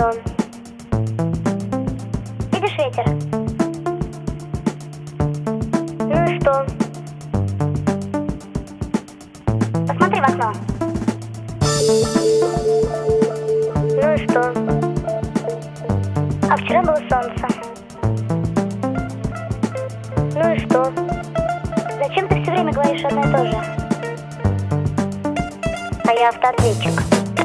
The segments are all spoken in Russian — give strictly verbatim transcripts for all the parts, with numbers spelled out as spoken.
что? Видишь ветер? Ну и что? Посмотри в окно. Ну и что? А вчера было солнце. Ну и что? Зачем ты все время говоришь одно и то же? А я автоответчик.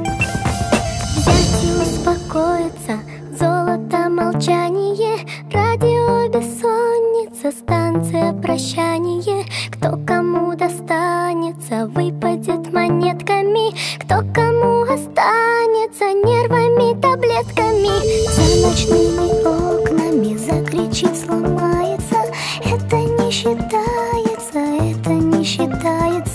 Взять и успокоиться, золото молчание, радио бессонница, станция прощание. Кто кому достанется, выпадет монетками, кто кому останется, нервами, таблетками. За ночными окнами закричит, сломается. Это не считается, это не считается.